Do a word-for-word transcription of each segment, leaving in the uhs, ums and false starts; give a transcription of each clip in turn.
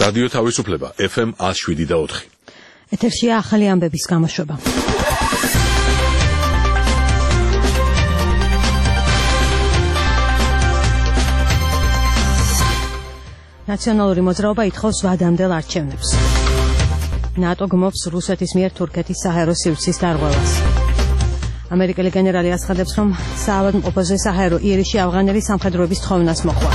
რადიო თავისუფლება ეფ ემ one oh seven და four. ეთერშია ახალი ამბების გამოშვება. ნაციონალური მოძრაობა ითხოვს ვადამდელ არჩევნებს. ნატო გმობს რუსეთის მიერ თურქეთის საჰაერო სივრცის დარღვევას. ამერიკელი გენერალი აცხადებს, რომ საავადმყოფოზე საჰაერო იერიში ავღანელი სამხედროების თხოვნას მოხდა.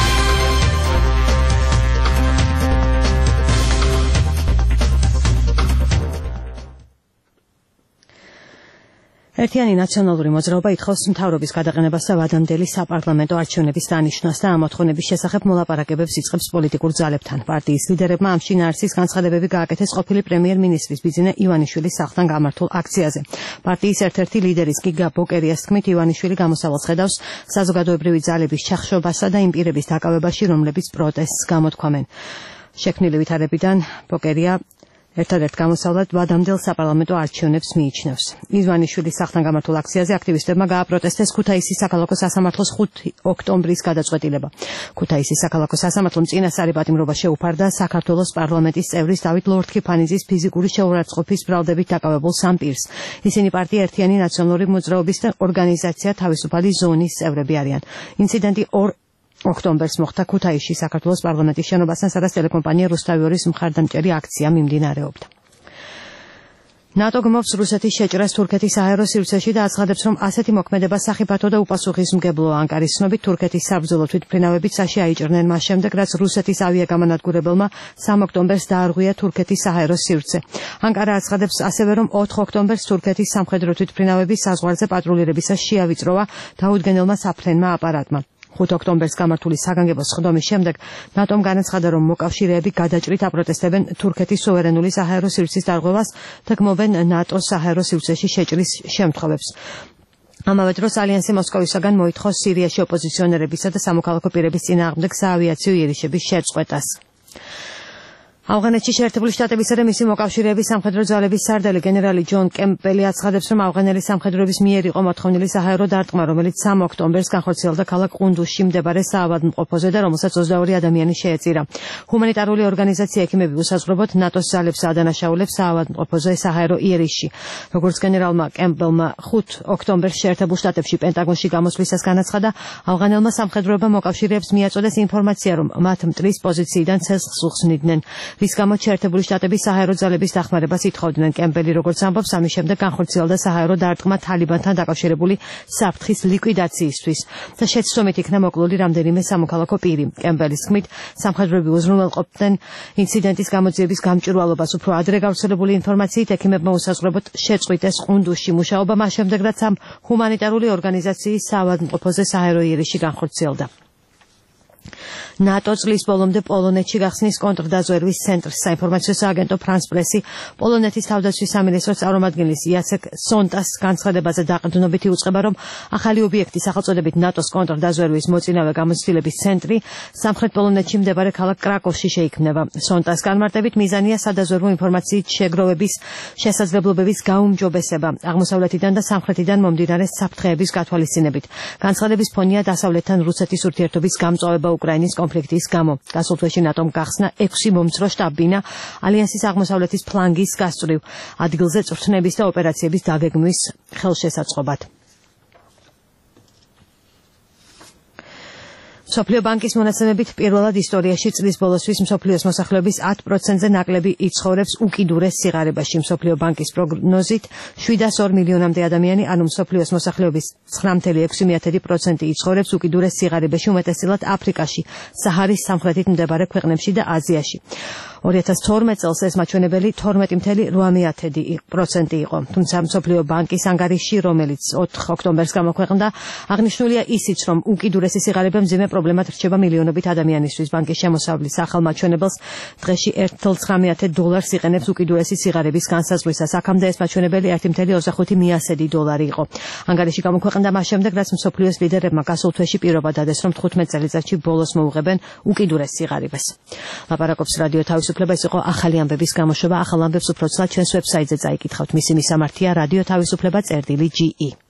ერთიანი ნაციონალური მოძრაობა ითხოვს მთავრობის გადაყენებას და ვადამდელი საპარლამენტო არჩევნების დანიშნვას და ამ მოთხოვნების შესახებ მოლაპარაკებებს იწყებს პოლიტიკურ ძალებთან. პარტიის ლიდერებმა ამ შინაარსის განცხადებები გააკეთეს ყოფილი პრემიერ-მინისტრის ბიძინა ივანიშვილის სახლთან გამართულ აქციაზე. პარტიის ერთ-ერთი ლიდერის გიგა ბოკერიას თქმით, ივანიშვილი გამოსავალს ხედავს საზოგადოებრივი ძალების ჩახშობასა და იმ პირების დაკავებაში, რომლებიც პროტესტს გამოთქვამენ. შექმნილი ვითარებიდან ბოკერია ერთადერთ გამოსავლად ვადამდელ საპარლამენტო არჩევნებს მიიჩნევს. ივანიშვილის სახლთან გამართულ აქციაზე აქტივისტებმა გააპროტესტეს ქუთაისის საქალაქო სასამართლოს ხუთი ოქტომბრის გადაწყვეტილება. ქუთაისის საქალაქო სასამართლომ წინასწარი პატიმრობა შეუფარდა საქართველოს პარლამენტის წევრის დავით ლორთქიფანიძის ფიზიკური შეურაცხყოფის ბრალდებით დაკავებულ სამ პირს. ისინი პარტია ერთიანი ნაციონალური მოძრაობის და ორგანიზაცია თავისუფალი ზონის წევრები არიან. ინციდენტი ორ ოქტომბერს მოხდა ქუთაისში საქართველოს პარლამენტის შენობასთან, სადაც ტელეკომპანია რუსთავიორის მხარდამჭერი აქცია მიმდინარეობდა. ნატო გმობს რუსეთის შეჭრას თურქეთის საჰაერო სივრცეში და აცხადებს, რომ ასეთი მოქმედება სახიფათო და უპასუხისმგებლოა. ანკარის ცნობით, თურქეთის საბრძოლო თვითმფრინავები ცაში აიჭრნენ მას შემდეგ, რაც რუსეთის ავიაგამანადგურებელმა სამ ოქტომბერს დაარღვია თურქეთის საჰაერო სივრცე. ანკარა აცხადებს ასევე, რომ ოთხ ოქტომბერს თურქეთის სამხედრო თვითმფრინავები საზღვარზე პატრულირებისას შეავიწროვა დაუდგენელმა საფრენმა აპარატმა. ხუთი ოქტომბერს გამართული საგანგებო სხდომის შემდეგ ნატომ განაცხადა, რომ მოკავშირეები გადაჭრით აპროტესტებენ თურქეთის სუვერენული საჰაერო სივრცის დარღვევას და გმობენ ნატოს საჰაერო სივრცეში შეჭრის შემთხვევებს. ამავე დროს ალიანსი მოსკოვისაგან მოითხოვს სირიაში ოპოზიციონერებისა და სამოქალაქო პირების წინააღმდეგ საავიაციო იერიშების შეწყვეტას. ავღანეთში შეერთებული შტატებისა და მისი მოკავშირეების სამხედრო ძალების სარდალი გენერალი ჯონ კემპბელი აცხადებს, რომ ავღანელი სამხედროების მიერ იყო მოთხოვნილი საჰაერო დარტყმა, რომელიც სამ ოქტომბერს განხორციელდა ქალაქ ყუნდუსში მდებარე საავადმყოფოზე და რომელსაც ოცდაორი ადამიანი შეეწირა. ჰუმანიტარული ორგანიზაცია ექიმები უსაზღვრობოდ ნატოს ძალებს ადანაშაულებს საავადმყოფოზე საჰაერო იერიში. როგორც გენერალმა კემპბელმა ხუთი ოქტომბერს შეერთებულ შტატებში პენტაგონში გამოსვლისას განაცხადა, ავღანელმა სამხედროებმა მოკავშირეებს მიაწოდეს ინფორმაცია, რომ მათ მტრის პოზიციიდან ცეცხლს უხსნიდნენ. რის გამოც შეერთებული შტატების საჰაერო ძალების დახმარებას ითხოვდნენ. კემპბელი როგორც ამბობს, ამის შემდეგ განხორციელდა საჰაერო დარტყმა თალიბანთან დაკავშირებული საფრთხის ლიკვიდაციისთვის და შეცდომით იქნა მოკლული რამდენიმე სამოქალაქო პირი. კემპბელის თქმით, სამხედროები უზრუნველყოფდნენ ინციდენტის გამოძიების გამჭვირვალობას. უფრო ადრე გავრცელებული ინფორმაციით, ექიმებმა უსაზღვრებლად შეწყვიტეს ყუნდუსში მუშაობა, მას შემდეგ რაც ამ ჰუმანიტარული ორგანიზაციის საავადმყოფოზე საჰაერო იერიში განხორციელდა. ნატო წლის ბოლომდე პოლონეთში გახსნის კონტრდაზვერვის ცენტრს. საინფორმაციო სააგენტო ფრანს პრესი პოლონეთის თავდაცვის სამინისტროს წარმომადგენლის იაცეკ სონტას განცხადებაზე დაყრდნობით იუწყება, რომ ახალი ობიექტი სახელწოდებით ნატოს კონტრდაზვერვის მოწინავე გამოცდილების ცენტრი სამხრეთ პოლონეთში მდებარე ქალაქ კრაკოვში შეიქმნება. სონტას განმარტებით მიზანია სადაზვერვო ინფორმაციით შეგროვების შესაძლებლობების გაუმჯობესება აღმოსავლეთიდან და სამხრეთიდან მომდინარე საფრთხეების გათვალისწინებით. განცხადების ფონია დასავლეთთან რუსეთის ურთიერთობის გამწვავება უკრაინის კონფლიქტის გამო. გასულ თვეში ნატომ გახსნა ექვსი მომცრო შტაბ-ბინა ალიანსის აღმოსავლეთის ფლანგის გასწვრივ ადგილზე წვრთნების და ოპერაციების დაგეგმვის ხელშესაწყობად. მსოფლიო ბანკის მონაცემებით პირველად ისტორიაში წლის ბოლოსთვის მსოფლიოს მოსახლეობის ათ პროცენტზე ნაკლები იცხოვრებს უკიდურეს სიღარიბეში. მსოფლიო ბანკის პროგნოზით შვიდას ორ მილიონამდე ადამიანი, ანუ მსოფლიოს მოსახლეობის ცხრა კoma ექვსი პროცენტი იცხოვრებს უკიდურეს სიღარიბეში, უმეტესწილად აფრიკაში, საჰარის სამხრეთით მდებარე ქვეყნებში და აზიაში. ორი ათას თორმეტ წელს ეს მაჩვენებელი თორმეტი კoma რვა პროცენტი იყო. თუმცა მსოფლიო ბანკის ანგარიში, რომელიც ოთხ ოქტომბერს გამოქვეყნდა, აღნიშნულია ისიც, რომ უკიდურესი სიღარიბე მძიმე პრობლემად რჩება მილიონობით ადამიანისთვის. ბანკის შემოსავლის ახალ მაჩვენებელს დღეში ერთ კoma ცხრამეტ დოლარს იყენებს უკიდურესი სიღარიბის განსაზღვრისას. აქამდე ეს მაჩვენებელი ერთი კoma ოცდახუთი დოლარი იყო. ანგარიში გამოქვეყნდა მას შემდეგ, რაც მსოფლიოს ლიდერებმა გასულ თვეში პირობა დადეს, რომ თხუთმეტ წელიწადში ბოლოს მოუღებენ უკიდურეს სიღარიბეს. ლაპარაკობს რადიო თავისუფლება, ეს იყო ახალი ამბების გამოშვება. ახალ ამბებს უფრო ცალ ჩვენს ვებსაიტზე წაიკითხავთ. მისი მისამართია რადიო თავისუფლება წერტილი ჯი ი.